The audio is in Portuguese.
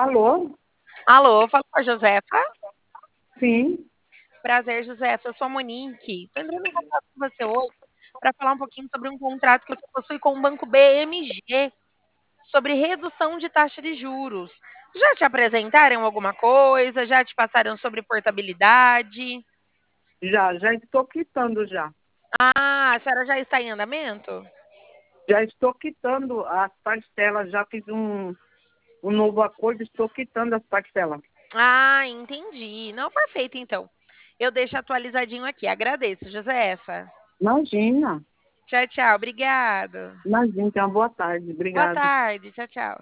Alô? Alô, fala com a Josefa. Sim, Prazer, Josefa. Eu sou a Monique. Estou entrando em contato com você hoje para falar um pouquinho sobre um contrato que você possui com o Banco BMG sobre redução de taxa de juros. Já te apresentaram alguma coisa? Já te passaram sobre portabilidade? já estou quitando já. Ah, a senhora já está em andamento? Já estou quitando as parcelas, já fiz um novo acordo, estou quitando as parcelas. Ah, entendi. Não, perfeito, então. Eu deixo atualizadinho aqui. Agradeço, Josefa. Imagina, Tchau, tchau. Obrigado. imagina, então, boa tarde, Boa obrigada. tarde. Tchau, tchau.